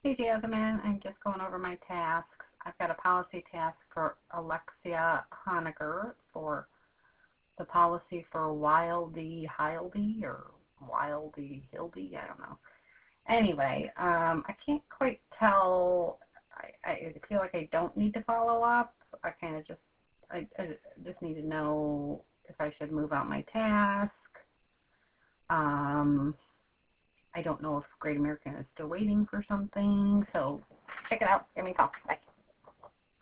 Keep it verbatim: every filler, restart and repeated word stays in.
Hey Jasmine, I'm just going over my tasks. I've got a policy task for Alexia Honegger for the policy for Wildy Hildy or Wildy Hildy, I don't know. Anyway, um, I can't quite tell. I, I feel like I don't need to follow up. I kind of just, I, I just need to know if I should move out my task. Um, I don't know if Great American is still waiting for something, so check it out. Give me a call. Bye.